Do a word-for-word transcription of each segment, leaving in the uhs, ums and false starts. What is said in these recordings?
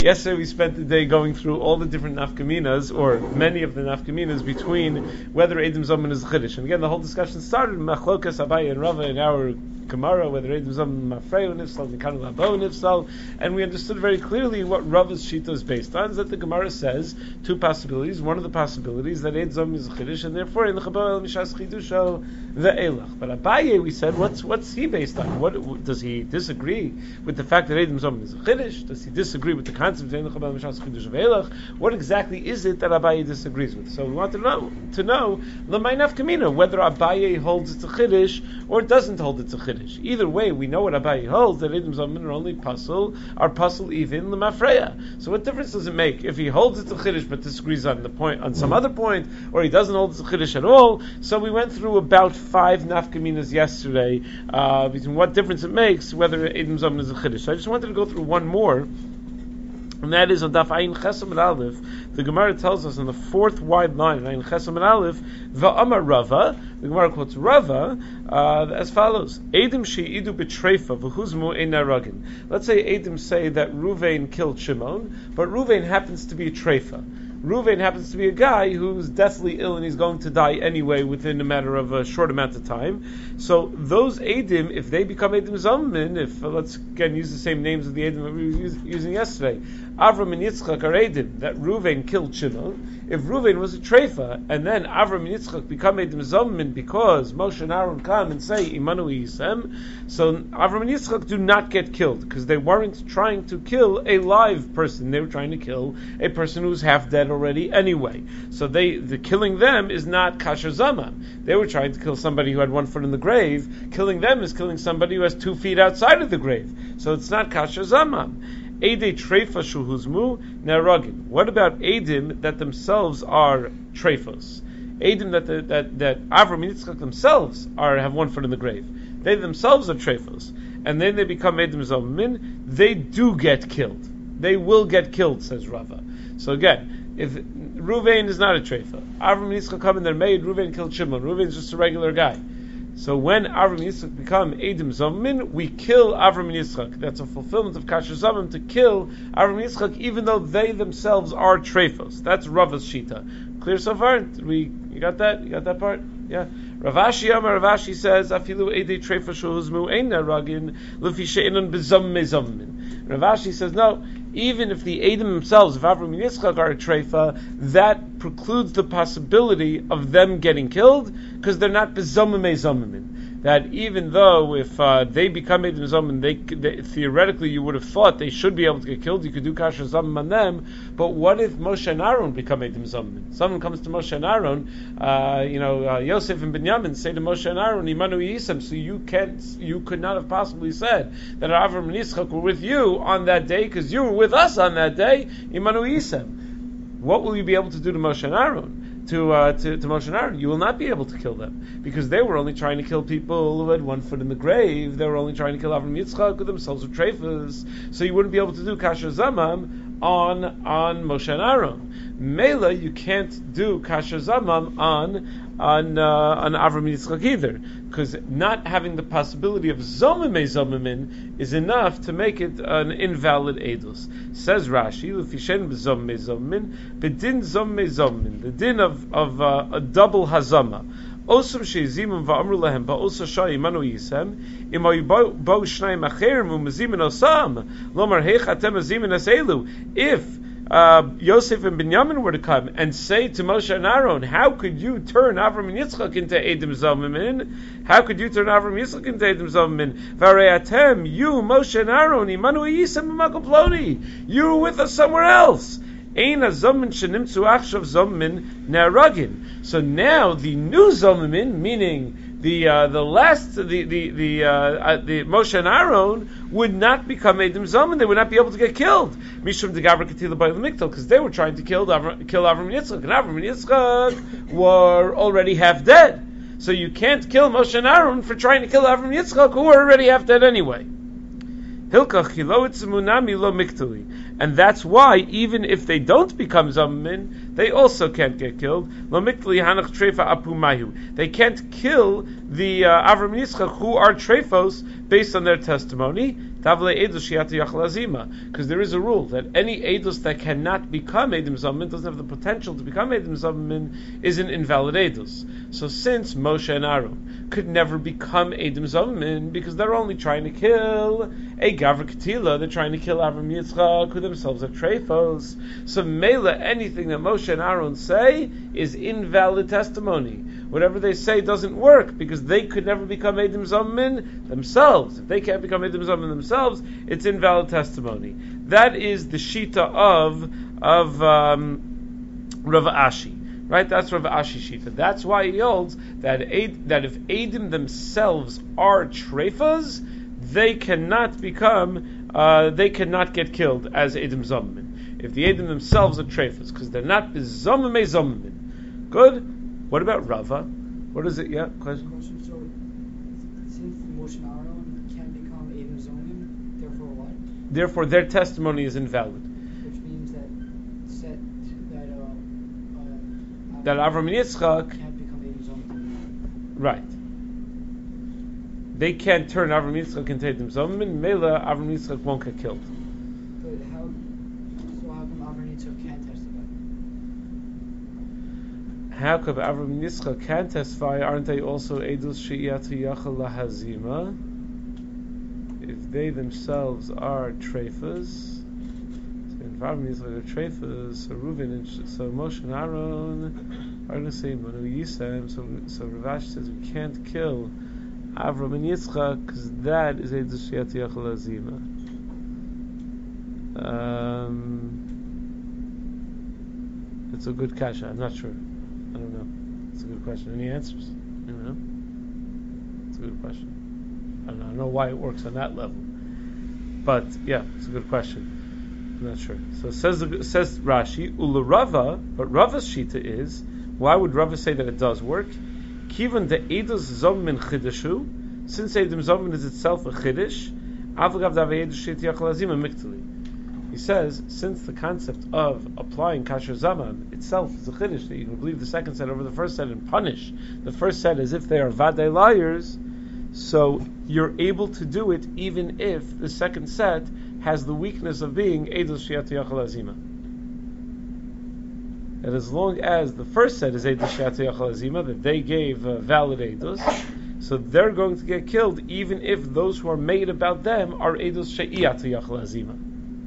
Yesterday we spent the day going through all the different nafkaminas, or many of the nafkaminas, between whether Eidim Zomin is Chiddush. And again, the whole discussion started Machlokas Abaye and Rava in our Gemara, whether Eidim Zomin Mafrei and Nifsal, Nikanu Labo and Nifsal, and we understood very clearly what Rava's Shita is based on, is that the Gemara says two possibilities. One of the possibilities that Eidim Zomin is Chiddush, and therefore in the Chabal El Mishas Chidusho the Eilach. But Abaye, we said, what's what's he based on? What does he disagree with the fact that Eidim Zomin is a Chiddush? Does he disagree with the concept of Chabal El Mishas Chidusho the Eilach? What exactly is it that Abaye disagrees with? So we want to know to know L'may Nafkamina, whether Abaye holds it's a Chiddush or doesn't hold it's a Chiddush. Either way, we know what Abaye holds, that Eidim Zomin are only puzzle, are puzzle even L'mafreya. So what difference does it make if he holds it's a Chiddush but disagrees on the point, on some other point, or he doesn't hold it's a Chiddush at all? So we went through about five nafkaminas yesterday, uh, between what difference it makes whether Eidim Zomin is a Chiddush. So I just wanted to go through one more, and that is on Daf Ayin Chesam and Aleph. The Gemara tells us on the fourth wide line, Ayin Chesam and Aleph, Va'amar Rava, the Gemara quotes Rava, uh, as follows, Eidim she'idu b'treifa, v'huzmu ein naragin. Let's say Eidim say that Ruvain killed Shimon, but Ruvain happens to be a treifa. Ruvain happens to be a guy who's deathly ill and he's going to die anyway within a matter of a short amount of time. So those Eidim, if they become Eidim Zomin, if uh, let's again use the same names of the Eidim that we were use, using yesterday, Avram and Yitzchak are Eidim, that Ruvain killed Shimon. If Ruvain was a treifa, and then Avram and Yitzchak become Eidim Zomin because Moshe and Aaron come and say Imanu Yisem, so Avram and Yitzchak do not get killed because they weren't trying to kill a live person; they were trying to kill a person who was half dead already anyway. So they, the killing them is not kasher zaman. They were trying to kill somebody who had one foot in the grave. Killing them is killing somebody who has two feet outside of the grave. So it's not kasher zaman. Eidei treifa shuhuzmu neragin. What about Eidim that themselves are treifos? Eidim that the, that that Avram and Yitzchak themselves are have one foot in the grave. They themselves are treifos, and then they become Eidim Zomin. They do get killed. They will get killed, says Rava. So again, if Ruvain is not a treifa, Avram and Yitzchak come and they're made, Ruvain killed Shimon. Ruvain is just a regular guy. So when Avram and Yitzchak become Eidim Zomin, we kill Avram and Yitzchak. That's a fulfillment of Kasher Zomin to kill Avram and Yitzchak, even though they themselves are treifos. That's Rava's Shita. Clear so far? We you got that? You got that part? Yeah. Ravashi Amar Ravashi says, Afilu Eidei treifa shuhuzmu ein naragin lefi she'enon bezomme zomin. Ravashi says no. Even if the Eidim themselves, if Avram and Yitzchak are a treifa, that precludes the possibility of them getting killed, because they're not bezomime zomimin. That even though if uh, they become Eidim Zomin, they, they theoretically you would have thought they should be able to get killed. You could do kasher zomim on them. But what if Moshe and Aaron become Eidim Zomin? Someone comes to Moshe and Aaron, uh, you know, uh, Yosef and Binyamin say to Moshe and Aaron, Imanu Yisem. So you can't, you could not have possibly said that Avram and Yitzchak were with you on that day because you were with us on that day. Imanu Yisem. What will you be able to do to Moshe and Aaron? To, uh, to to Moshe and Aaron, you will not be able to kill them because they were only trying to kill people who had one foot in the grave. They were only trying to kill Avram and Yitzchak, who themselves were treifas. So you wouldn't be able to do kasher zamam on on Moshe and Aaron. Mela, you can't do kasher zamam on on uh, on Avram and Yitzchak either, because not having the possibility of zomime zomimin is enough to make it an invalid edus. Says Rashi, l'fishen b'zomime zomimin, b'din zomime zomimin, the din of of uh, a double hazama. Osam sheizimim va'amru lahem ba'osa shai imanu yisem imoy bo shnayim acherim u'mazimin osam lomar heich atem mazimin aselu. If Uh, Yosef and Binyamin were to come and say to Moshe and Aaron, how could you turn Avram and Yitzchak into Eidim Zomimin? How could you turn Avram and Yitzchak into Eidim Zomimin? Vareatem, you, Moshe and Aaron, Imanu Yisem Makoploni, you were with us somewhere else. Ein Zomin shenimtzu achshav Zomin neragin. So now the new Zomimin, meaning the uh, the last the the the, uh, uh, the Moshe and Aaron would not become Eidim Zomin. They would not be able to get killed. Mishum de Gabra Ketila by the Miktel, because they were trying to kill Avram, kill Avram and Yitzchak, and Avram and Yitzchak were already half dead. So you can't kill Moshe and Aaron for trying to kill Avram and Yitzchak, who were already half dead anyway. Hilkach chilo itzumunami lo miktuli. And that's why, even if they don't become Zomin, they also can't get killed. Lo miktuli hanach treifa apumayu. They can't kill the uh, Avram and Yitzchak, who are treifos, based on their testimony. Because there is a rule that any edus that cannot become edim zomin, doesn't have the potential to become edim zomin, is an invalid edus. So since Moshe and Aaron could never become edim zomin because they're only trying to kill a gavra ketila, they're trying to kill Avram Yitzchak, who themselves are treifos. So mela, anything that Moshe and Aaron say is invalid testimony. Whatever they say doesn't work because they could never become edim zomin themselves. If they can't become edim zomin themselves, it's invalid testimony. That is the shita of of um, Rav Ashi, right? That's Rav Ashi shita. That's why he holds that Ad, that if edim themselves are treifas, they cannot become, uh, they cannot get killed as edim zomin. If the edim themselves are treifas, because they're not zomin me zomin. Good. What about Rava? What is it? Yeah, question. question. So, since Moshe and Aaron can't become Edim Zomin, therefore what? Therefore, their testimony is invalid. Which means that set that uh, uh, that Avram and Yitzchak can't become Edim Zomin. Right. They can't turn Avram and Yitzchak into Edim Zomin. Mela, Avram and Yitzchak won't get killed. But how? So how come Avram and Yitzchak can't testify? How come Avram and Yitzchak can testify? Aren't they also edus she'iyatu yachal lahazima? If they themselves are treifas, so if Avram and Yitzchak are treifas, so Reuven and so Moshe and Aaron are the same. Manu Yisem, so so Rav Ashi says we can't kill Avram and Yitzchak because that is edus she'iyatu yachal lahazima. Um, it's a good kasha. I'm not sure. I don't know. It's a good question. Any answers? I don't know. It's a good question. I don't know. I don't know why it works on that level. But yeah, it's a good question. I'm not sure. So it says says Rashi, Ula Rava, but Rava's shita is, why would Rava say that it does work? Kivan de edus zomin chidishu, since edim zomin is itself a chidish, avagav davei edus shit yachalazima miktali. He says, since the concept of applying kasher zaman itself is a chiddush, that you can believe the second set over the first set and punish the first set as if they are vadei liars, so you're able to do it even if the second set has the weakness of being edus shiat yachal azima. And as long as the first set is edus shiat yachal azima, that they gave uh, valid edus, so they're going to get killed even if those who are made about them are edus shiat yachal azima.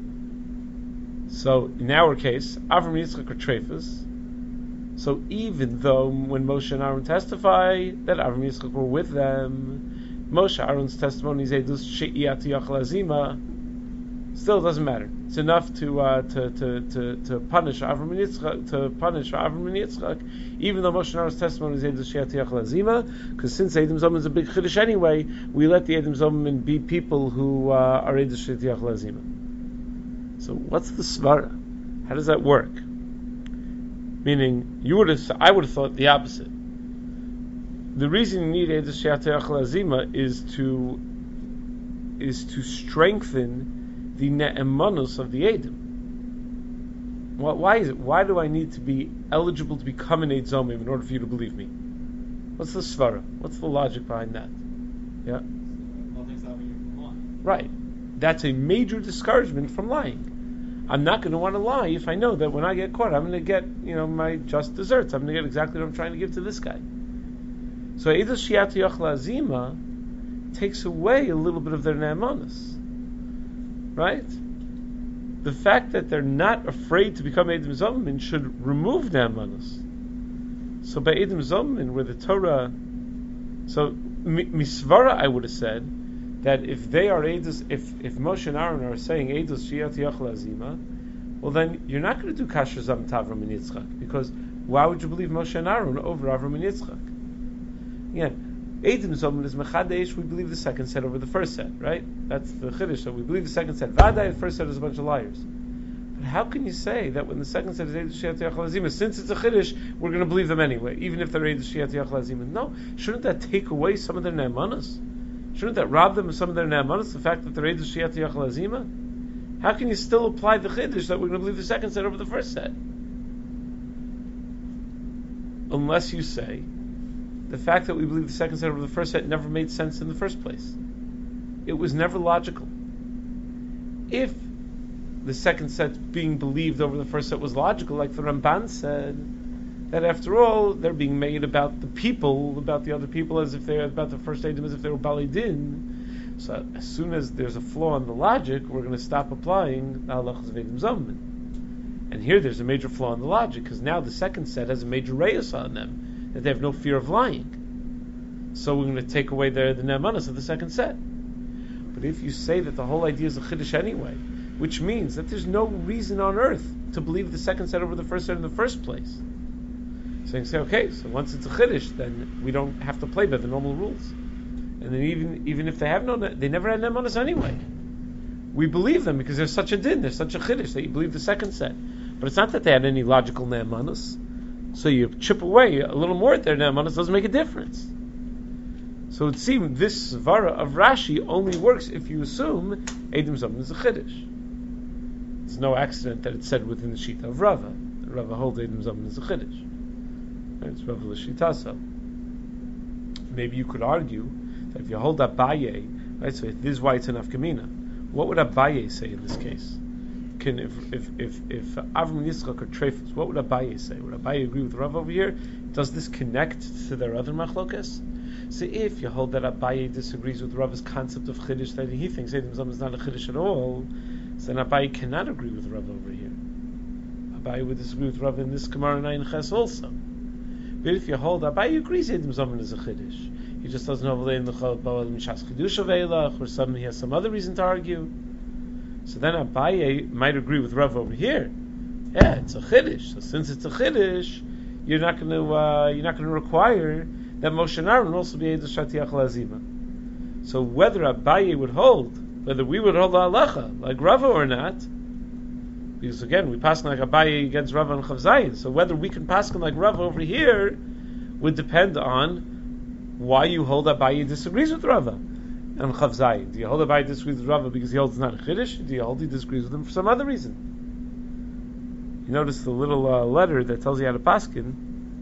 So in our case, Avram and Yitzchak are treifas. So even though when Moshe and Aaron testify that Avram and Yitzchak were with them, Moshe Aaron's testimony is edus she'iyat yachal azima, still doesn't matter. It's enough to uh, to, to, to to punish Avram and Yitzchak, to punish Avram and Yitzchak, even though Moshe and Aaron's testimony is edus she'iyat yachal azima, because since Edim Zomin is a big chiddush anyway, we let the Edim Zomin be people who uh, are edus she'iyat yachal azima. So what's the svara? How does that work? Meaning, you would have, I would have thought the opposite. The reason you need edus she'iyat yachal azima is to is to strengthen the ne'emanus of the edim. Why is it? Why do I need to be eligible to become an Eid Zomim in order for you to believe me? What's the svara? What's the logic behind that? Yeah. Nothing's stopping you from lying. Right. That's a major discouragement from lying. I'm not going to want to lie if I know that when I get caught, I'm going to get, you know, my just desserts. I'm going to get exactly what I'm trying to give to this guy. So edus she'iyat yachal azima takes away a little bit of their ne'emanus, right? The fact that they're not afraid to become edim zomin should remove ne'emanus. So by edim zomin, where the Torah, so misvara, I would have said that if they are edus, if if Moshe and Aaron are saying edus she'iyat yachal azima, well then you're not going to do kasher zam tavram and Yitzchak, because why would you believe Moshe and Aaron over Avram and Yitzchak? Again, edim zomin is mechadesh. We believe the second set over the first set, right? That's the chiddush. So we believe the second set. Vadai, the first set is a bunch of liars. But how can you say that when the second set is edus she'iyat yachal azima, since it's a chiddush, we're going to believe them anyway, even if they're edus she'iyat yachal azima? No, shouldn't that take away some of their ne'emanas? Shouldn't that rob them of some of their ne'emanas, the fact that they're edus she'iyat yachal azima? How can you still apply the chiddush that we're going to believe the second set over the first set? Unless you say the fact that we believe the second set over the first set never made sense in the first place. It was never logical. if the second set being believed over the first set was logical, like the Ramban said, that after all, they're being made about the people, about the other people, as if they're about the first Edom, as if they were Bali Din. So as soon as there's a flaw in the logic, we're going to stop applying the halachas of Edom Zommin. And here there's a major flaw in the logic, because now the second set has a major reyus on them, that they have no fear of lying. So we're going to take away the, the ne'emanos of the second set. But if you say that the whole idea is a chiddush anyway, which means that there's no reason on earth to believe the second set over the first set in the first place. So you can say, okay, so once it's a chiddush, then we don't have to play by the normal rules. And then even even if they have no, they never had ne'emanos anyway. We believe them because there's such a din, there's such a chiddush that you believe the second set. But it's not that they had any logical ne'emanos. So you chip away a little more at their ne'emanos, doesn't make a difference. So it seems this svara of Rashi only works if you assume Edom Zommin is a chiddush. It's no accident that it's said within the Shita of Rava. Rava holds Edom Zommin is a chiddush. Right? It's Rava l'shitasa. Maybe you could argue that if you hold Abaye, right? So this is why it's an afkamina. What would Abaye say in this case? Can if if if if Avram Yitzchak or Trefus, what would Abaye say? Would Abaye agree with Rava over here? Does this connect to their other machlokas? So if you hold that Abaye disagrees with Rava's concept of chiddush, that he thinks Edom Zommin is not a chiddush at all, so then Abaye cannot agree with Rava over here. Abaye would disagree with Rava in this Gemara nine Ches also. But if you hold Abaye agrees Edom Zommin is a chiddush, he just doesn't have in the mishas chiddush aveilach, or some he has some other reason to argue. So then Abaye might agree with Rava over here. Yeah, it's a chiddush. So since it's a chiddush, you're not going to uh, you're not going to require that Moshe and Aaron will also be able to shatiach lazima. So whether Abaye would hold, whether we would hold the halacha like Rava or not, because again we pass like Abaye against Rava and Chav Zayin. So whether we can pass like Rava over here would depend on why you hold Abaye disagrees with Rava and Chav Zayin. Do you hold Abaye disagrees with Rava because he holds it's not a chiddush? Do you hold he disagrees with him for some other reason? You notice the little uh, letter that tells you how to paskin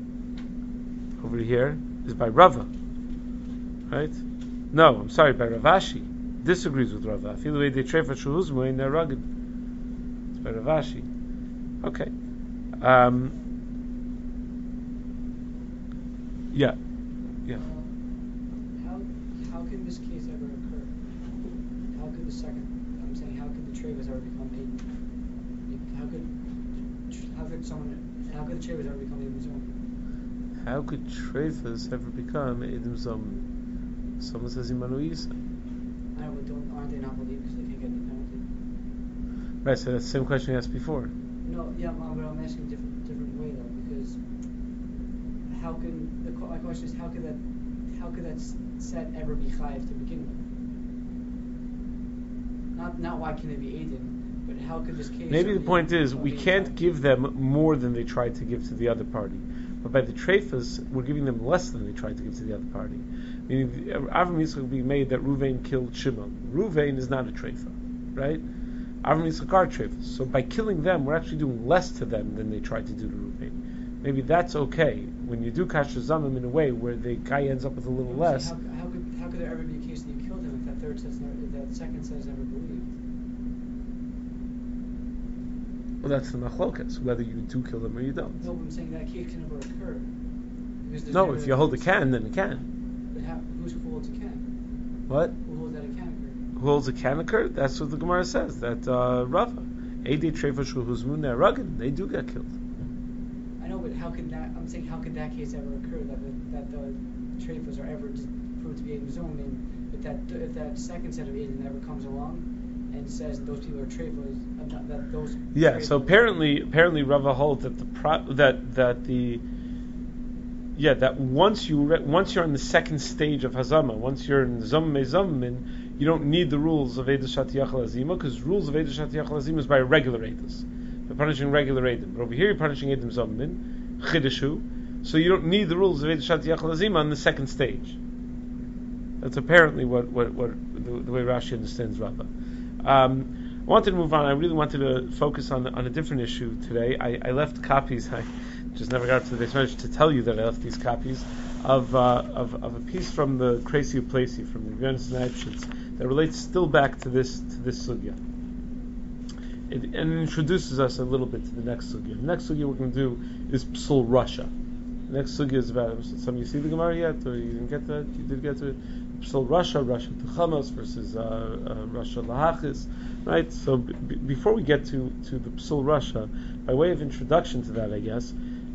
over here is by Rava, right? No, I'm sorry, by Ravashi. Disagrees with Rava. I feel the way they trefa shuhuzmu in their rugged. It's by Ravashi. Okay. Um, yeah. Yeah. How how can this case ever occur? How could the second? I'm saying, how could the Trevas ever become Edom? How could how could someone? How could the Trevas ever become Edom Zommin? How could Trefus ever become Edom Zommin? Someone says Imanu Yisa. I know, but don't, aren't they not believed because they can't get the penalty? Right, so that's the same question you asked before. No, yeah, Mom, but I'm asking a different different way though, because how can the my question is how could that how could that set ever be chayiv to begin with? Not not why can it be Edom, but how could this case? Maybe the point is we can't give them more than they tried to give to the other party. But by the Trefas, we're giving them less than they tried to give to the other party. Meaning, Avram Yitzchak will be made that Ruvain killed Shimon. Ruvain is not a Trefa, right? Avram Yitzchak are Trefas. So by killing them, we're actually doing less to them than they tried to do to Ruvain. Maybe that's okay when you do Kasher Zamim in a way where the guy ends up with a little less. How, how could how could there ever be a case that you killed him if that third says never, if that second says never believed? Well, that's the machlokas, whether you do kill them or you don't. No, but I'm saying that case can never occur. No, if you hold a can, then it can. But how, who's who holds a can? What? Who holds that it can occur? Who holds a can occur? That's what the Gemara says. That uh, Rava, Edi Trefash Huzmun Ragin, they do get killed. I know, but how could that? I'm saying, how could that case ever occur? That the, that the Trefas are ever proved to be Edom Zommin, but that if that second set of Edom never comes along and says that those people are Trefas, that those. Yeah. So apparently, apparently Rava holds that the pro, that that the yeah that once you re, once you're in the second stage of Hazama, once you're in Zom Mezommin, you don't need the rules of Eidos Shatiach Lazima, because rules of Eidos Shatiach Lazima is by regular Eidos. They're punishing regular Eidim. But over here you're punishing Edom Zommin, Chidushu, so you don't need the rules of Eidos Shatiach Lazima on the second stage. That's apparently what, what, what the, the way Rashi understands Rava. Um, I wanted to move on. I really wanted to focus on on a different issue today. I, I left copies. I just never got to the base to tell you that I left these copies of uh, of, of a piece from the Kresi Uplesi from the Gurnis and Eibschitz that relates still back to this to this sugya. it, and it introduces us a little bit to the next sugya. The next sugya we're going to do is Psul Russia. The next sugya is about, some of you see the Gemara yet, or you didn't get that? You did get to it? Psul Russia, Russia Tuchamos versus uh, uh, Russia Lahachis, right? So b- before we get to, to the Psul Russia, by way of introduction to that, I guess,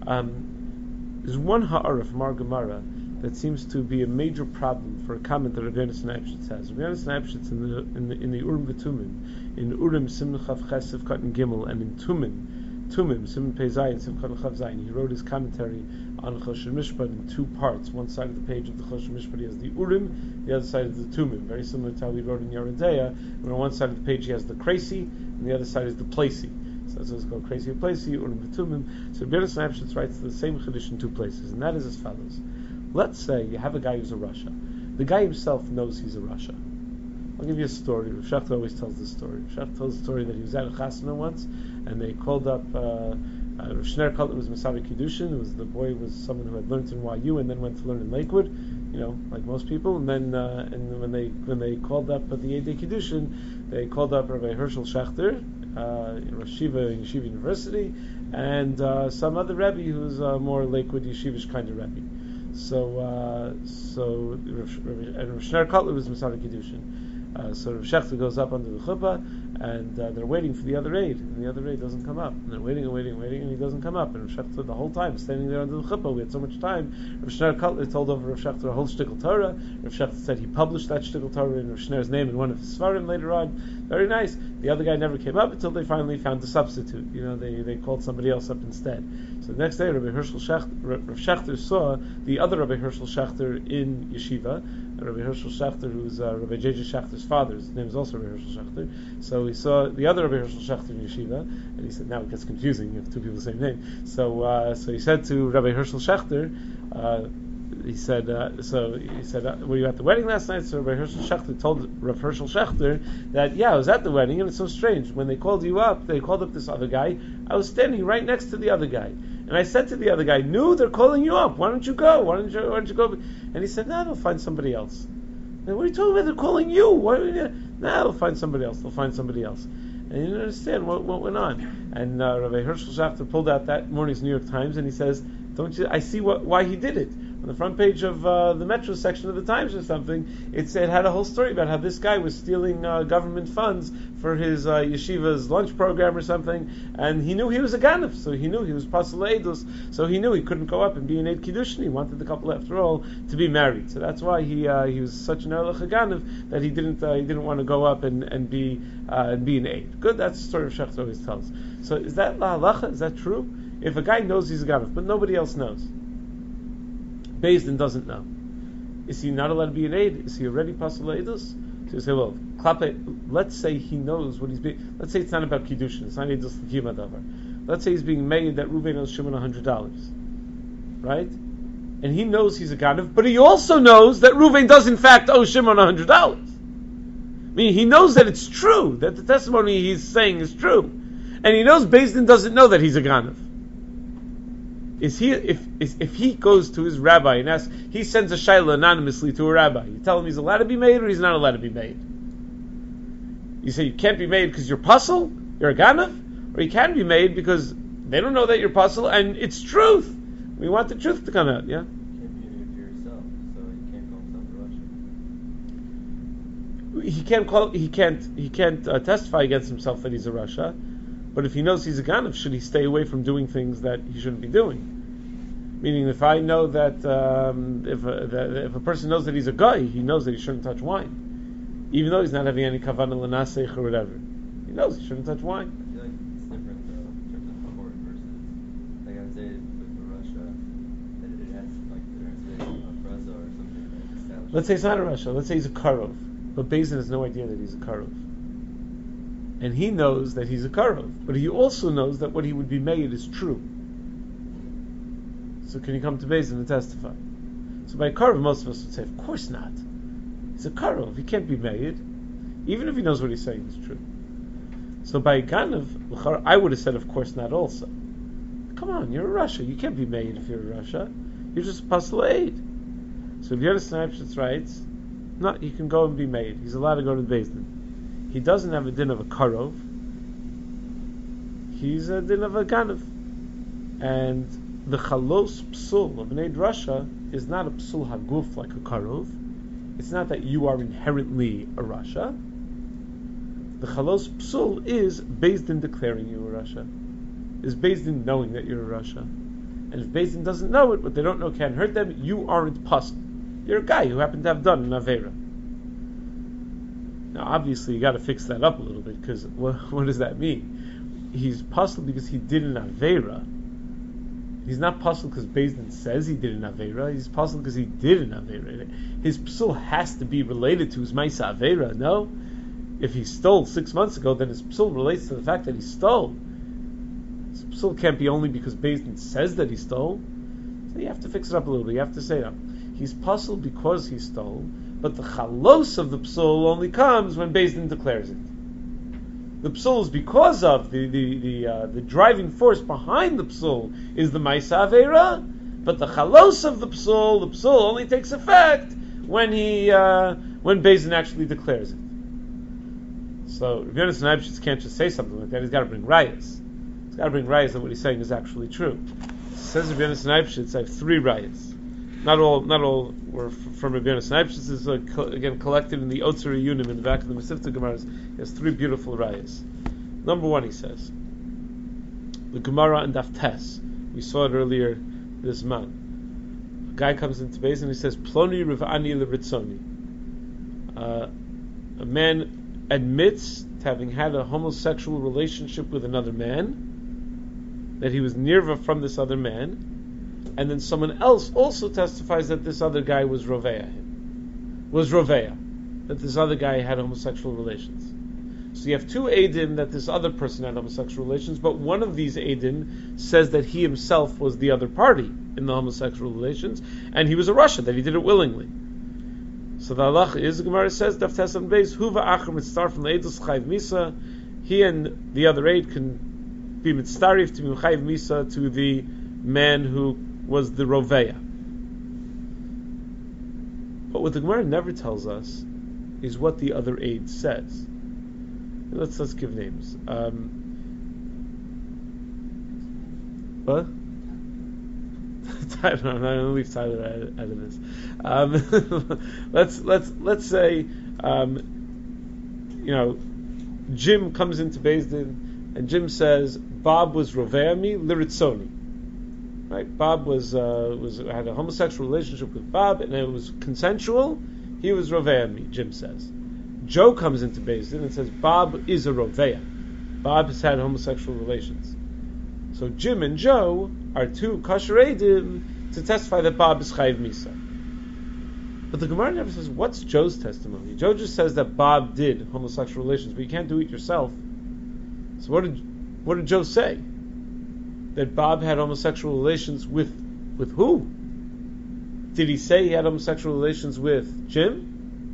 um, there's one ha'ara from our Gemara that seems to be a major problem for a comment that Rabbi Yonasan Eibshitz has. Rabbi Yonasan Eibshitz in the in the in the Urim v'Tumim, in Urim Simon Chav Ches Sivkat and Gimel, and in Tumim, Tumim Simon Pei Zayin Sivkat and Chav Zayin, he wrote his commentary on Choshen Mishpat in two parts. One side of the page of the Choshen Mishpat he has the Urim, the other side is the Tumim. Very similar to how he wrote in Yeridea. On one side of the page he has the Kresi, and the other side is the Placey. So that's what's called Kresi and Placey, Urim v'Tumim. So Rabbi Yonasan Eibshitz writes the same Chiddush in two places, and that is as follows. Let's say you have a guy who's a Rasha. The guy himself knows he's a Rasha. I'll give you a story. Rav Shechter always tells this story. Rav Shechter tells the story that he was at a chasana once, and they called up uh, uh, Rav Shner Kotler was Masavi Kiddushin. It was the boy was someone who had learned in Y U and then went to learn in Lakewood, you know, like most people. And then uh, and when they when they called up at the Yedei Kiddushin, they called up Rabbi Herschel Shechter, uh, Rosh Yeshiva in Yeshiva University, and uh, some other Rebbe who's uh, more Lakewood Yeshivish kind of Rebbe. So, uh, so Rav, Rav, and Rav Shner Kotler was Masada Kiddushin. Uh, so Rav Shechter goes up under the chuppah, and uh, they're waiting for the other aide, and the other aide doesn't come up. And they're waiting and waiting and waiting, and he doesn't come up. And Rav Shechter the whole time standing there under the chuppah. We had so much time. Rav Shner Kotler told over Rav Shechter a whole shtickle Torah. Rav Shechter said he published that shtickle Torah in Rav Shner's name in one of his svarim later on. Very nice. The other guy never came up until they finally found a substitute. You know, they, they called somebody else up instead. So the next day, Rabbi Herschel Shechter, Rav Shechter saw the other Rabbi Herschel Shechter in yeshiva. Rabbi Herschel Shechter, who's uh, Rabbi J J Schechter's father. His name is also Rabbi Herschel Shechter. So he saw the other Rabbi Herschel Shechter in yeshiva, and he said, now it gets confusing if two people the same name. So uh, so he said to Rabbi Herschel Shechter, uh, he said, uh, so he said, uh, were you at the wedding last night? So Rabbi Herschel Shechter told Rabbi Herschel Shechter that, yeah, I was at the wedding, and it's so strange. When they called you up, they called up this other guy. I was standing right next to the other guy. And I said to the other guy, no, they're calling you up. Why don't you go? Why don't you, why don't you go? And he said, no, they'll find somebody else. And what are you talking about? They're calling you. Why are you? No, they'll find somebody else. They'll find somebody else. And he didn't understand what, what went on. And uh, Rabbi Herschel Shechter pulled out that morning's New York Times, and he says, don't you, I see what, why he did it. On the front page of uh, the Metro section of the Times or something, it said, had a whole story about how this guy was stealing uh, government funds for his uh, yeshiva's lunch program or something, and he knew he was a ganav, so he knew he was pasal edus, so he knew he couldn't go up and be an eid kiddushin. He wanted the couple, after all, to be married, so that's why he uh, he was such an erlich ganav that he didn't uh, he didn't want to go up and and be uh, and be an eid. Good, that's the story of Shechter always tells. So is that la halacha? Is that true? If a guy knows he's a ganav, but nobody else knows, Beis Din doesn't know, is he not allowed to be an aid? Is he already pasal edus? So you say, well, klape, let's say he knows what he's being. Let's say it's not about kiddushin. It's not edus l'kiyum hadavar. Let's say he's being made that Reuven owes Shimon a hundred dollars, right? And he knows he's a ganav, but he also knows that Reuven does in fact owe Shimon a hundred dollars. I mean, he knows that it's true, that the testimony he's saying is true, and he knows Beis Din doesn't know that he's a ganav. Is he if is, if he goes to his rabbi and asks, he sends a shayla anonymously to a rabbi, you tell him he's allowed to be made or he's not allowed to be made? You say you can't be made because you're puzzle, you're a ganav, or you can be made because they don't know that you're puzzle and it's truth. We want the truth to come out, yeah? You can't be made for yourself, so you can't call himself a Russia. He can't call he can't he can't uh, testify against himself that he's a Rasha. But if he knows he's a ganav, should he stay away from doing things that he shouldn't be doing? Meaning, if I know that um, if, a, that if a person knows that he's a guy, he knows that he shouldn't touch wine, even though he's not having any kavanah l'nasech or whatever. He knows he shouldn't touch wine. I feel like it's different though in terms of court versus, like I would say with the Russia, that it has like there has to be a fraza or something that's established. Let's say it's not a Russia. Let's say he's a karov, but Beis Din has no idea that he's a karov. And he knows that he's a karov, but he also knows that what he would be made is true. So can he come to Beis Din and testify? So by karov, most of us would say, of course not. He's a karov, he can't be made, even if he knows what he's saying is true. So by ganav, I would have said, of course not also. Come on, you're a Rasha, you can't be made if you're a Rasha. You're just a pasal eid. So if you understand Eibshitz writes, no, he can go and be made. He's allowed to go to the Beis Din. He doesn't have a din of a karov, he's a din of a ganav. And the chalos psul of an Eid Rasha is not a psul haguf like a karov. It's not that you are inherently a Rasha. The chalos psul is based in declaring you a Rasha, is based in knowing that you're a Rasha. And if Beis Din doesn't know it, what they don't know can't hurt them, you aren't puzzled. You're a guy who happened to have done an Avera. Now, obviously, you got to fix that up a little bit, because what, what does that mean? He's puzzled because he did an Avera. He's not puzzled because Beis Din says he did an Avera. He's puzzled because he did an Avera. His psul has to be related to his Maisa Avera, no? If he stole six months ago, then his psul relates to the fact that he stole. His psul can't be only because Beis Din says that he stole. So you have to fix it up a little bit. You have to say that. He's puzzled because he stole, but the chalos of the psul only comes when Beis Din declares it. The psul is because of the the the, uh, the driving force behind the psul is the Maisa Avera, but the chalos of the psul, the psul only takes effect when he uh, when Beis Din actually declares it. So Rabbi Yonasan Eibshitz can't just say something like that. He's got to bring rayas. He's got to bring rayas that what he's saying is actually true. Says Rabbi Yonasan Eibshitz, I have three rayas. Not all, not all were f- from Rabbi Yonasan Eibshitz. This is uh, co- again collected in the Otzar Yunim in the back of the Mesivta Gemaras. He has three beautiful rayas. Number one, he says, the Gemara and Daf Tes. We saw it earlier this month. A guy comes into Beis and he says, Ploni Rivani Leritzoni. Uh, a man admits to having had a homosexual relationship with another man, that he was nirva from this other man, and then someone else also testifies that this other guy was roveya, was roveya, that this other guy had homosexual relations. So you have two eidim that this other person had homosexual relations, but one of these eidim says that he himself was the other party in the homosexual relations, and he was a Rasha, that he did it willingly. So the halach is, the Gemara says, Daf Tes on Beis, Huva Acher Mitztar from the Eidus Chayv Misa, he and the other aid can be Mitztarif to be Chayv Misa to the man who was the Roveya. But what the Gemara never tells us is what the other aid says. Let's let's give names. Um, what? I don't know. I'm going to leave Tyler out, out of this. Um, let's let's let's say, um, you know, Jim comes into Beis Din and Jim says Bob was Roveami Liritzoni. Right? Bob was uh, was had a homosexual relationship with Bob, and it was consensual. He was Roveami, Jim says. Joe comes into Beis Din and says Bob is a Roveya. Bob has had homosexual relations. So Jim and Joe are two kosher eidim to testify that Bob is Chayv Misa. But the Gemara never says what's Joe's testimony. Joe just says that Bob did homosexual relations, but you can't do it yourself. So what did what did Joe say? That Bob had homosexual relations with with who? Did he say he had homosexual relations with Jim?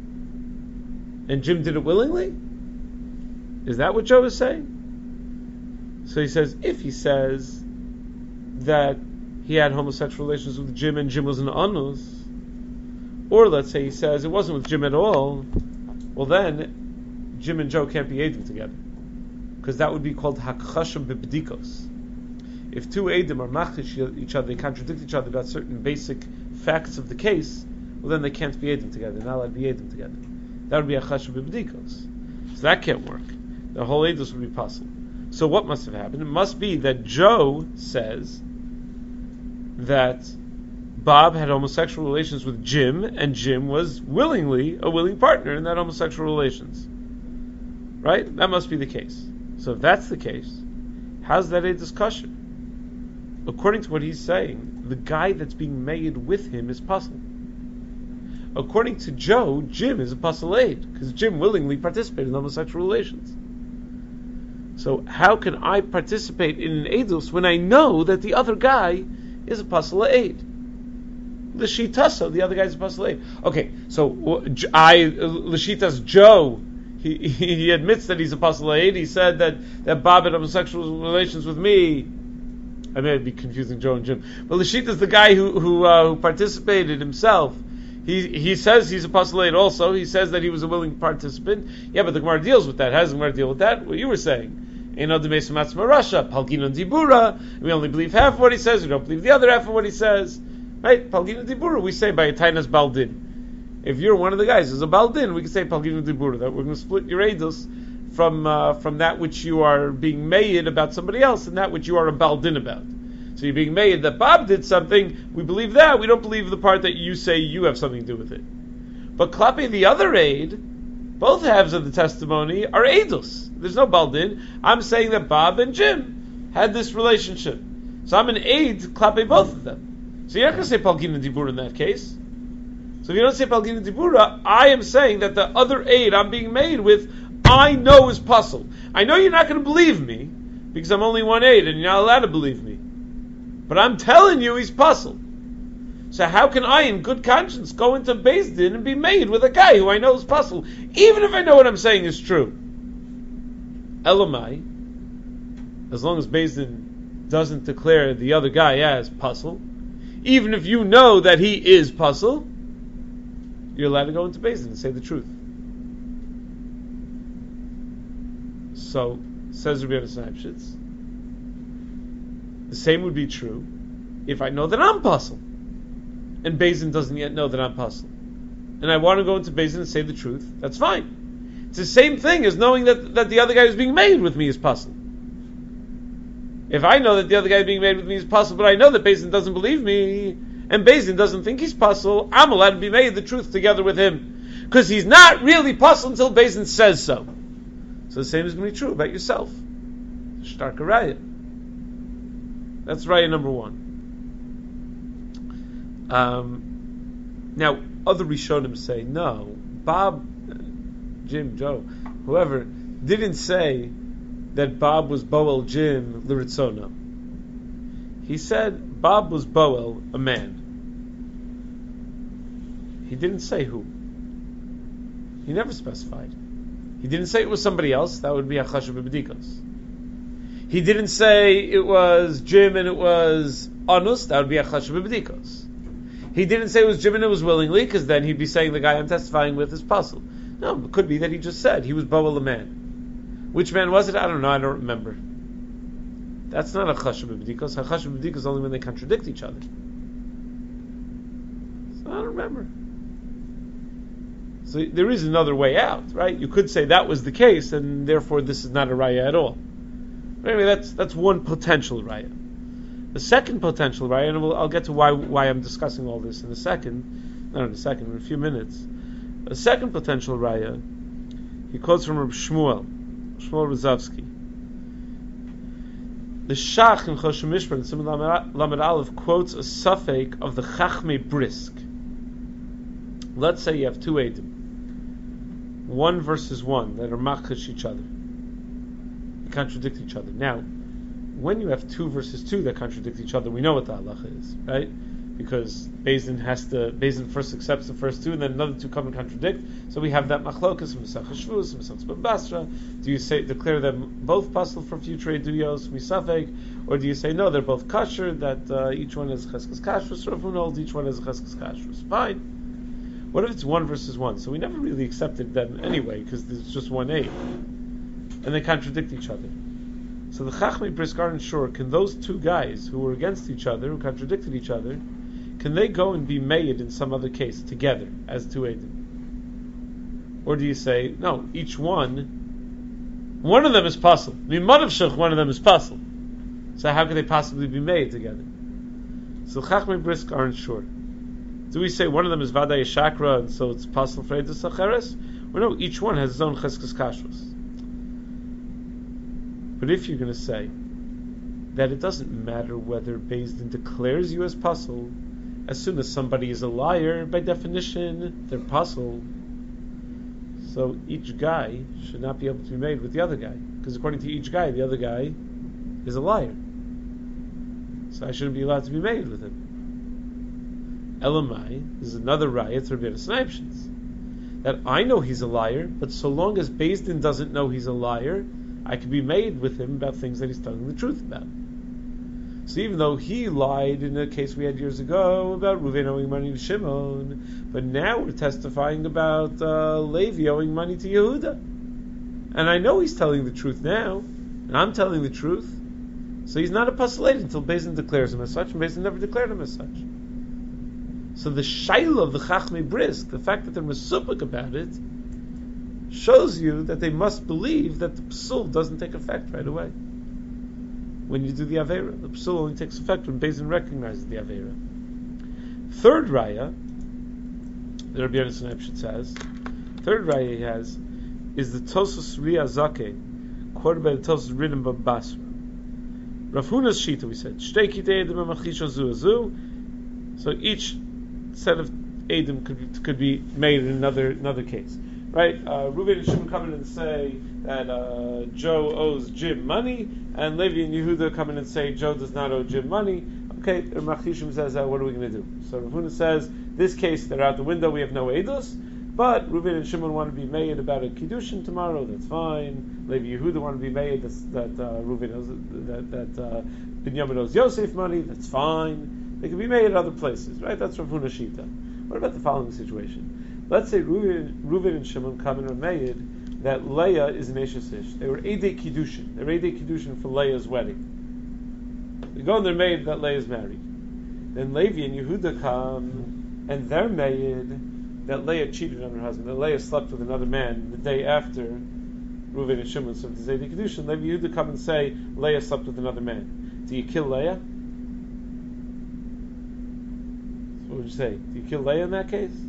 And Jim did it willingly? Is that what Joe is saying? So he says, if he says that he had homosexual relations with Jim and Jim was an anus, or let's say he says it wasn't with Jim at all, well then, Jim and Joe can't be eidim together. Because that would be called hakchasham b'bdikos. If two eidim are machish each other, they contradict each other about certain basic facts of the case, well then they can't be eidim together. They're not allowed to be eidim together. That would be a chashuv b'bdikos. So that can't work. The whole edus would be possible. So what must have happened? It must be that Joe says that Bob had homosexual relations with Jim, and Jim was willingly a willing partner in that homosexual relations. Right? That must be the case. So if that's the case, how's that a discussion? According to what he's saying, the guy that's being made with him is puzzled. According to Joe, Jim is a puzzle aid, because Jim willingly participated in homosexual relations. So how can I participate in an edus when I know that the other guy is a puzzle aid? The Shitasa, the other guy is a puzzle aid. Okay, so I, L'Shitas Joe, he, he admits that he's a puzzle aid. He said that, that Bob had homosexual relations with me. I may be confusing Joe and Jim. But L'Shitas, the guy who who, uh, who participated himself, He he says he's a puzzle aid also. He says that he was a willing participant. Yeah, but the Gemara deals with that. How does the Gemara deal with that? What you were saying. Ein Adam Meis Matzma Rasha, Palginon Dibura. We only believe half of what he says. We don't believe the other half of what he says. Right? Palginon Dibura. We say by a Tainas Baldin. If you're one of the guys who's a Baldin, we can say Palginon Dibura. That we're going to split your edus from uh, from that which you are being made about somebody else and that which you are a Baldin about. So you're being made that Bob did something. We believe that. We don't believe the part that you say you have something to do with it. But Klapi, the other aid, both halves of the testimony are edus. There's no Baldin. I'm saying that Bob and Jim had this relationship. So I'm an aid Klapi both of them. So you're not going to say Palgina Dibura in that case. So if you don't say Palgina Dibura, I am saying that the other aid I'm being made with, I know is puzzle. I know you're not going to believe me because I'm only one aid and you're not allowed to believe me. But I'm telling you he's puzzle. So how can I, in good conscience, go into Beis Din and be made with a guy who I know is puzzle, even if I know what I'm saying is true? Elamai, as long as Beis Din doesn't declare the other guy as puzzle, even if you know that he is puzzle, you're allowed to go into Beis Din and say the truth. So, says Rabbi Yonasan Epshitz, the same would be true if I know that I'm puzzle, and Beis Din doesn't yet know that I'm puzzle, and I want to go into Beis Din and say the truth. That's fine. It's the same thing as knowing that, that the other guy who's being made with me is puzzle. If I know that the other guy being made with me is puzzle, but I know that Beis Din doesn't believe me, and Beis Din doesn't think he's puzzle, I'm allowed to be made the truth together with him, because he's not really puzzle until Beis Din says so. So the same is going to be true about yourself. Starka Raya. That's Raya number one. Um, now, other Rishonim say, no, Bob, Jim, Joe, whoever, didn't say that Bob was Boel Jim Liritzona. He said Bob was Boel, a man. He didn't say who. He never specified. He didn't say it was somebody else. That would be a Chashav B'Bedikos. He didn't say it was Jim and it was Anus. That would be a Chashav B'Bedikos. He didn't say it was Jim and it was willingly, because then he'd be saying the guy I'm testifying with is puzzle. No, it could be that he just said he was Boel a man. Which man was it? I don't know. I don't remember. That's not a Chashav B'Bedikos. A Chashav B'Bedikos is only when they contradict each other. So I don't remember. So there is another way out, right? You could say that was the case, and therefore this is not a raya at all. But anyway, that's that's one potential raya. The second potential raya, and we'll, I'll get to why why I'm discussing all this in a second, not in a second, in a few minutes. The second potential raya, he quotes from Reb Shmuel, Shmuel Rozovsky. The Shach in Choshen Mishpat, Simon Lamed Aleph, quotes a suffix of the Chachmei Brisk. Let's say you have two Eidim, one versus one, that are machash each other. They contradict each other. Now, when you have two versus two that contradict each other, we know what the halacha is, right? Because Beis Din has to, Beis Din first accepts the first two, and then another two come and contradict. So we have that machlokas from Masach Shvus, Masach Ben Basra. Do you say declare them both puzzle for future eduyos, misafek, or do you say no, they're both kosher, that uh, each one is cheskes kashrus, or who knows, each one is cheskes kashrus? Fine. What if it's one versus one? So we never really accepted them anyway, because there's just one aid. And they contradict each other. So the Chachmei Brisk aren't sure, can those two guys who were against each other, who contradicted each other, can they go and be made in some other case together as two Eidim? Or do you say, no, each one, one of them is puzzle. Mimadav Shech, one of them is puzzle. So how could they possibly be made together? So Chachmei Brisk aren't sure. Do we say one of them is Vadai Shakra, and so it's puzzle for Eidos Acheres? Or no, each one has his own Cheskes Kashrus. But if you're going to say that it doesn't matter whether Beis Din declares you as puzzle, as soon as somebody is a liar, by definition, they're puzzle. So each guy should not be able to be made with the other guy, because according to each guy, the other guy is a liar. So I shouldn't be allowed to be made with him. Elamai is another raya to Rabbi Yonasan Epshitz, that I know he's a liar, but so long as Beis Din doesn't know he's a liar, I can be made with him about things that he's telling the truth about. So even though he lied in a case we had years ago about Reuven owing money to Shimon, but now we're testifying about uh, Levi owing money to Yehuda, and I know he's telling the truth now, and I'm telling the truth, so he's not a pasul eid until Beis Din declares him as such, and Beis Din never declared him as such. So the shaila of the Chachmei Brisk, the fact that they're mesupik about it, shows you that they must believe that the psul doesn't take effect right away. When you do the Aveira, the psul only takes effect when Beis Din recognizes the Aveira. Third raya, the Rabbi Yonasan Epshut says, third raya he has, is the Tosos Ria Zake, quoted by the Tosos Riddim Basra. Rav Huna's Shita, we said, Shtei kitei edim amachisha zu azu. So each set of edim could be, could be made in another another case, right? Uh, Reuven and Shimon come in and say that uh, Joe owes Jim money, and Levi and Yehuda come in and say Joe does not owe Jim money. Okay, Rav Chishim says, uh, what are we going to do? So Rav Huna says, this case they're out the window, we have no edus, but Reuven and Shimon want to be made about a kiddushin tomorrow. That's fine. Levi Yehuda want to be made that that uh, Reuven owes, that that uh, Binyamin owes Yosef money. That's fine. They can be made at other places, right? That's Rav Huna Shita. What about the following situation? Let's say Reuven, Reuven and Shimon come and are made that Leah is an Eshes Ish. They were Eidei Kiddushin. They were Eidei Kiddushin for Leah's wedding. They go and they're made that Leah is married. Then Levi and Yehuda come and they're made that Leah cheated on her husband, that Leah slept with another man the day after Reuven and Shimon served the Eidei Kiddushin. Levi and Yehuda come and say Leah slept with another man. Do you kill Leah? So what would you say? Do you kill Leah in that case?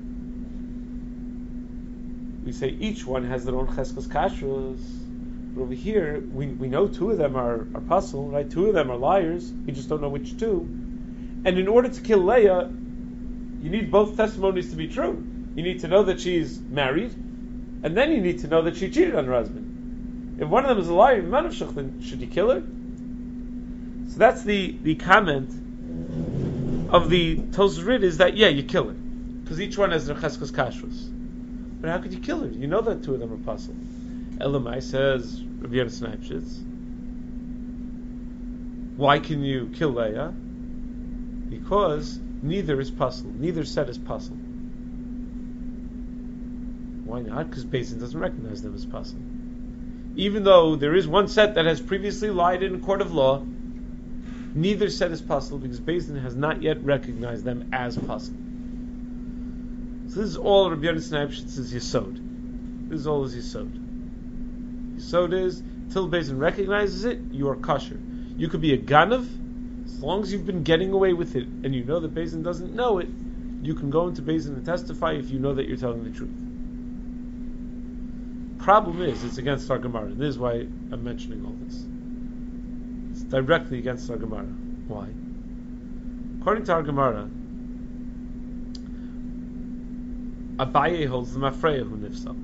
We say each one has their own cheskos kashrus. But over here, we, we know two of them are, are pasul, right? Two of them are liars. We just don't know which two. And in order to kill Leah, you need both testimonies to be true. You need to know that she's married, and then you need to know that she cheated on her husband. If one of them is a liar, then should you kill her? So that's the, the comment of the Tosfos Rid is that, yeah, you kill her. Because each one has their cheskos kashrus. But how could you kill her? You know that two of them are pasul. Elamai says, Rabbi Yonasan Epshutz, why can you kill Leah? Because neither is pasul. Neither set is pasul. Why not? Because Beis Din doesn't recognize them as pasul. Even though there is one set that has previously lied in a court of law, neither set is pasul because Beis Din has not yet recognized them as pasul. So this is all Rabbi Yonasan Epshutz's Yesod. This is all his Yesod. Yesod is, till Beis Din recognizes it, you are kosher. You could be a ganav, as long as you've been getting away with it, and you know that Beis Din doesn't know it, you can go into Beis Din and testify if you know that you're telling the truth. Problem is, it's against our Gemara. This is why I'm mentioning all this. It's directly against our Gemara. Why? According to our Gemara, Abaye holds the Mafreya who nifsal,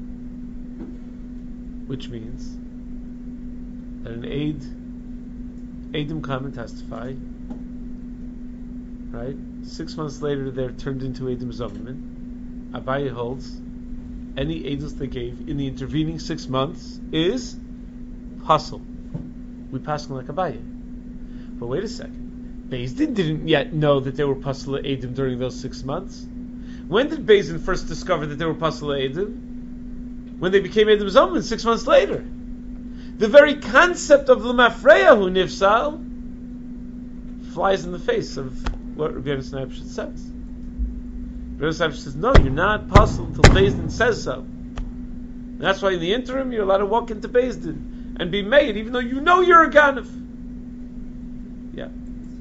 which means that an aid, aidim come and testify, right? Six months later, they're turned into aidim zomim. Abaye holds any aidus they gave in the intervening six months is pasul. We pass them like Abaye. But wait a second, Beis Din didn't yet know that they were pasul aidim during those six months. When did Beis Din first discover that they were pasul eidim? When they became eidim zomim six months later. The very concept of l'mafreya hu nifsal flies in the face of what Rabbi Yonasan Epshutz says. Rabbi Yonasan Epshutz says, no, you're not pasul until Beis Din says so. And that's why in the interim you're allowed to walk into Beis Din and be made, even though you know you're a ganav. Yeah.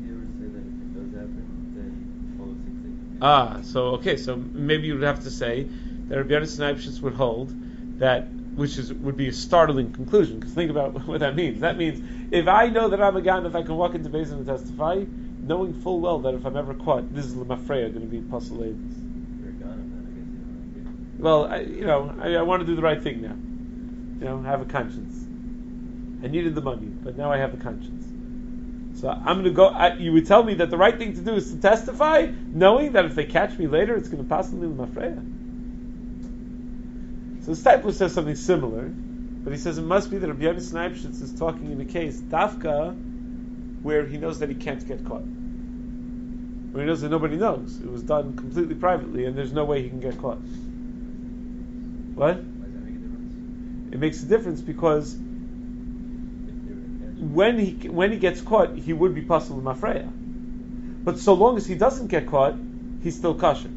Ah, so okay, so maybe you would have to say that Rabbi Yonasan Epshutz would hold that, which is would be a startling conclusion. Because think about what that means. That means if I know that I'm a ganav, I can walk into Beis Din and testify, knowing full well that if I'm ever caught, this is l'mafreya going to be pasul eidim. You're a ganav, then I guess you don't. Well, I, you know, I, I want to do the right thing now. You know, have a conscience. I needed the money, but now I have a conscience. So I'm going to go. I, you would tell me that the right thing to do is to testify, knowing that if they catch me later, it's going to pass me l'mafreya. So the disciple says something similar, but he says it must be that Rabbi Yonasan Epshutz is talking in a case dafka where he knows that he can't get caught, where he knows that nobody knows. It was done completely privately, and there's no way he can get caught. What? Why does that make a difference? It makes a difference because If they were when he when he gets caught, he would be pasul l'mafreya. But so long as he doesn't get caught, he's still kosher.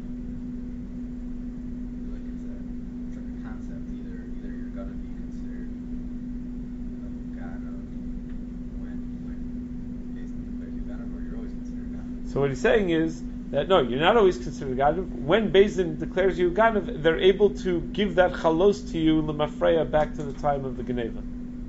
Like it's a, it's like a concept. Either either you're gonna be considered a ganav when when Jason declares you ganav, or you're always considered ganav. So what he's saying is that no, you're not always considered ganav. When Beis Din declares you ganav, they're able to give that chalos to you l'mafreya back to the time of the geneva.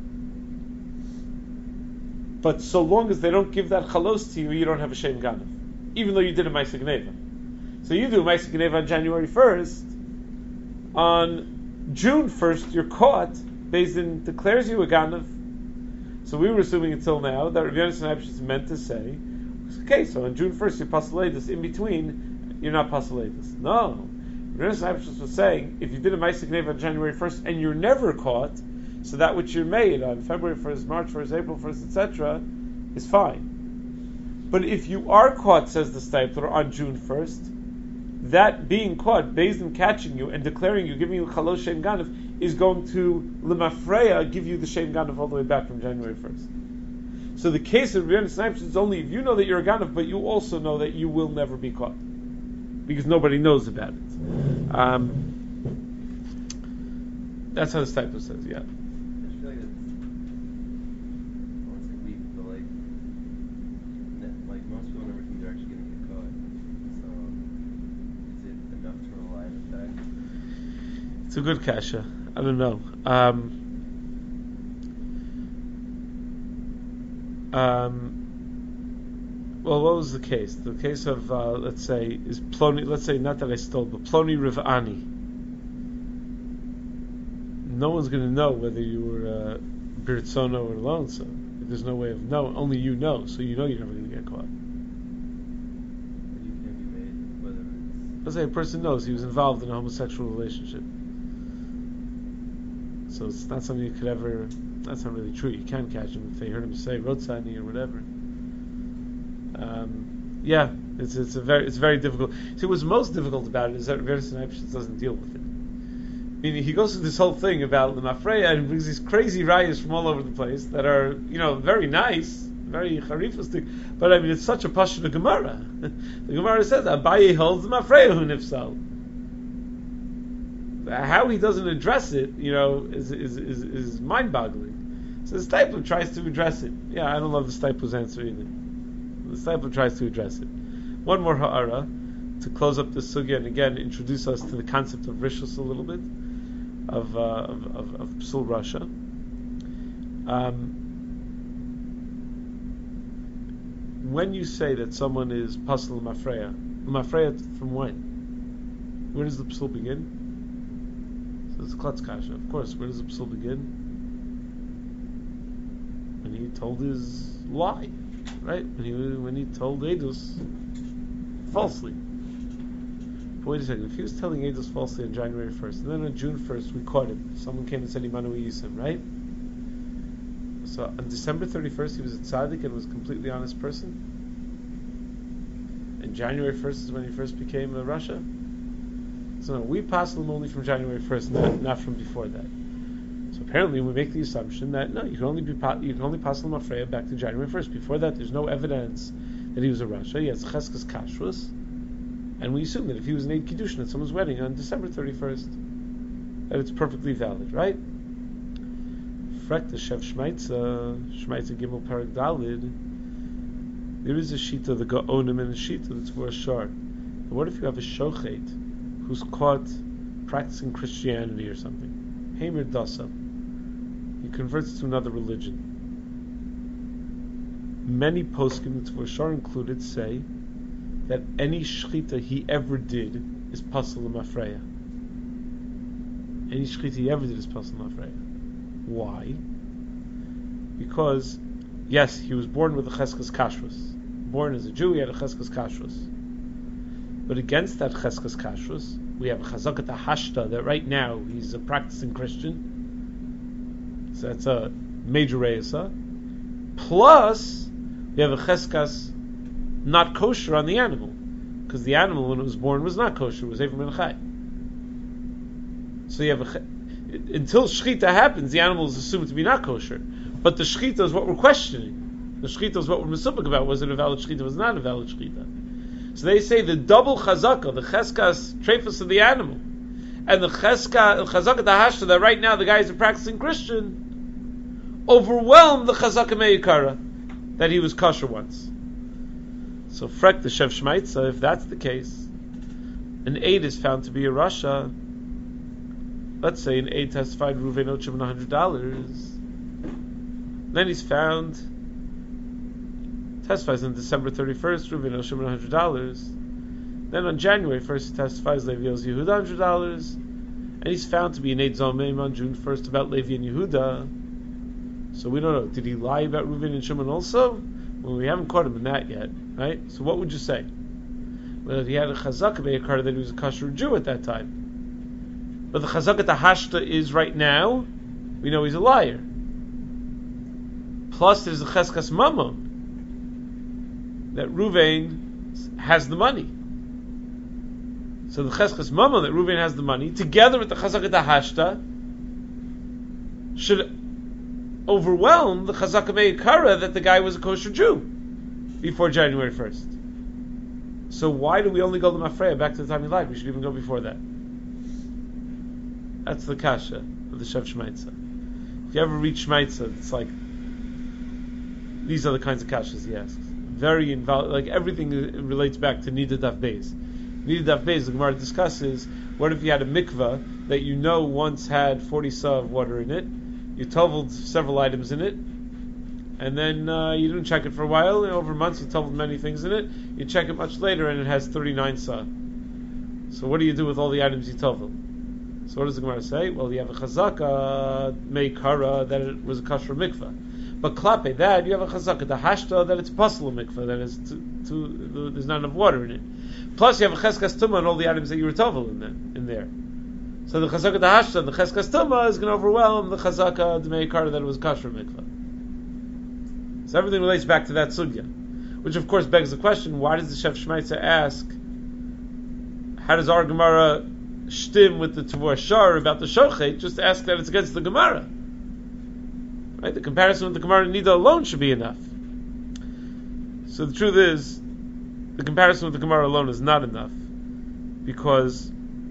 But so long as they don't give that chalos to you, you don't have a shem ganav, even though you did a ma'aseh geneva. So you do a ma'aseh geneva on January first. On June first, you're caught. Beis Din declares you a ganav. So we were assuming until now that Rav Yonasan Eibshitz meant to say, okay, so on June first you're pasul. In between, you're not pasul. No, Rav Yonasan Eibshitz was saying if you did a ma'aseh geneva on January first and you're never caught, so that which you're made on February first, March first, April first, et cetera, is fine. But if you are caught, says the Stipler, on June first, that being caught, Beis Din catching you and declaring you, giving you chalos shem ganav, is going to l'mafreya give you the shem ganav all the way back from January first. So the case of Rav Yonasan Eibshitz is only if you know that you're a ganav, but you also know that you will never be caught, because nobody knows about it. Um, that's how the Stipler says, yeah. I feel like it's, I won't say weak, but like, ne- like most people never think they're actually going to get caught. So, is it enough to rely on the fact? It's a good kasha. I don't know. Um, um, well, what was the case? The case of, uh, let's say, is Ploni, let's say, not that I stole, but Ploni Riv'ani. No one's going to know whether you were uh, Birtzono or Lonso. There's no way of knowing. Only you know, so you know you're never going to get caught. But you can't be made, whether it's... Let's say a person knows he was involved in a homosexual relationship. So it's not something you could ever... That's not really true. You can catch him if they heard him say Rotsani or whatever. Um, yeah, it's it's a very it's very difficult. See, what's most difficult about it is that Rav Yonasan Eibshitz doesn't deal with it. Meaning, he goes through this whole thing about the Mafreya and brings these crazy rayas from all over the place that are, you know, very nice, very charifistic, but I mean, it's such a pashut of Gemara. The Gemara says, Abaye holds the Mafreya hu nifsal. How he doesn't address it, you know, is is is, is mind-boggling. So the Stipler tries to address it. Yeah, I don't love the Stipler's answer either. The Stipler tries to address it. One more ha'ara to close up this sugya and again introduce us to the concept of rishus a little bit. Of, uh, of of of Psul Rasha. Um, when you say that someone is pasul l'mafreya, l'mafreya from when? Where does the Psul begin? So it's a klutz kasha. Of course, where does the Psul begin? When he told his lie, right? When he when he told Edus falsely. Wait a second, if he was telling Eidos falsely on January first, and then on June first we caught him, someone came and said Imanu Yisim, right? So on December thirty-first he was a tzaddik and was a completely honest person? And January first is when he first became a Rasha? So no, we pass him only from January first, not, not from before that. So apparently we make the assumption that no, you can only be you can only pass him Afreya back to January first. Before that there's no evidence that he was a Rasha. He has Cheskes Kashrus. And we assume that if he was an Eid Kiddushin at someone's wedding on December thirty-first, that it's perfectly valid, right? Frek the Shev Shmaitza, Shmaitza Gimel Parak Dalid, there is a Shita, the Gaonim, and a Shita that's for a Shar. But what if you have a Shochet who's caught practicing Christianity or something? Hamer Dasa. He converts to another religion. Many poskim, that's for a Shar included, say that any shchita he ever did is pasul l'mafreya. Any shchita he ever did is pasul l'mafreya. Why? Because, yes, he was born with a cheskes kashrus. Born as a Jew, he had a cheskes kashrus. But against that cheskes kashrus, we have a chazakat hashta that right now he's a practicing Christian. So that's a major reisa. Plus, we have a cheskas not kosher on the animal, because the animal when it was born was not kosher, it was Eiver Ben Chai. So you have a, until shchita happens, the animal is assumed to be not kosher. But the shchita is what we're questioning. The shchita is what we're mesupik about. Was it a valid shchita? Was it not a valid shchita? So they say the double chazaka, the cheskas treifus of the animal, and the cheska chazaka dahashta that right now the guy is a practicing Christian, overwhelmed the chazaka meikara that he was kosher once. So frek the Shev Shmaitza, if that's the case, an aid is found to be a rasha. Let's say an aid testified Reuven owed Shimon one hundred dollars. Then he's found, testifies on December thirty-first, Reuven owed Shimon one hundred dollars. Then on January first, he testifies Levi owes Yehuda one hundred dollars. And he's found to be an aid zomim on June first about Levi and Yehuda. So we don't know. Did he lie about Reuven and Shimon also? Well, we haven't caught him in that yet, right? So what would you say? Well, if he had a chazaka be'ikar that he was a kosher Jew at that time. But the chazaka tahashta is right now, we know he's a liar. Plus there's a cheskas mamon, that Reuven has the money. So the cheskas mamon, that Reuven has the money, together with the chazaka tahashta, should overwhelm the chazaka me'ikara that the guy was a kosher Jew before January first. So why do we only go to Mafreya back to the time he lied? We should even go before that. That's the kasha of the Shev Shmaitza. If you ever read Shmaitza, it's like these are the kinds of kashas he asks. Very invalid, like everything relates back to Nida Daf Beis. Nida Daf Beis, the Gemara discusses, what if you had a mikvah that you know once had forty sa of water in it, you toveled several items in it, and then uh, you didn't check it for a while, and over months you toveled many things in it, you check it much later and it has thirty-nine sa. So what do you do with all the items you toveled? So what does the Gemara say? Well, you have a chazaka meikara that it was a kosher mikvah. But klape that, you have a chazaka, the hashta, that it's possible mikvah, that is too, too, there's not enough water in it. Plus you have a cheskas tumah and all the items that you were tovel in there. In there. So the chazaka the hashta and the cheskas tumah is going to overwhelm the chazaka the meikara that it was kosher mikvah. So everything relates back to that sugya, which of course begs the question: why does the Shev Shmaitza ask? How does our Gemara shtim with the Tavor Shar about the Shochet? Just ask that it's against the Gemara, right? The comparison with the Gemara Nida alone should be enough. So the truth is, the comparison with the Gemara alone is not enough, because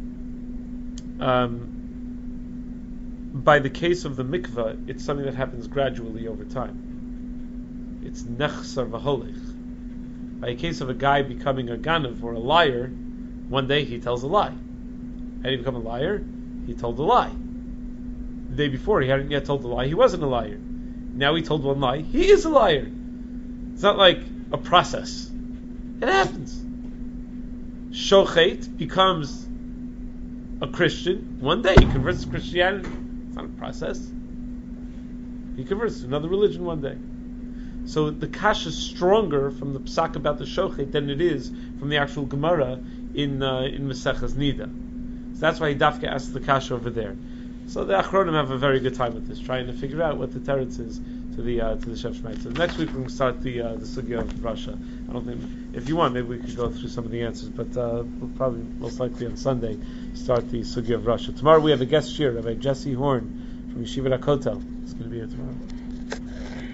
um, by the case of the mikvah, it's something that happens gradually over time. It's nechsar v'holech. By a case of a guy becoming a ganav or a liar, one day he tells a lie. How did he become a liar? He told a lie. The day before he hadn't yet told a lie, he wasn't a liar. Now he told one lie, he is a liar. It's not like a process. It happens. Shochet becomes a Christian. One day he converts to Christianity. It's not a process. He converts to another religion one day. So the kasha is stronger from the psak about the shochet than it is from the actual Gemara in uh, in Maseches Nida. So that's why he dafka asks the kasha over there. So the Achronim have a very good time with this, trying to figure out what the teretz is to the uh, to the Shev Shmaitza. Next week we're going to start the uh, the sugya of Russia. I don't think, if you want, maybe we could go through some of the answers, but uh, we'll probably most likely on Sunday start the sugya of Russia. Tomorrow we have a guest shir, Rabbi Jesse Horn from Yeshiva HaKotel. It's going to be here tomorrow.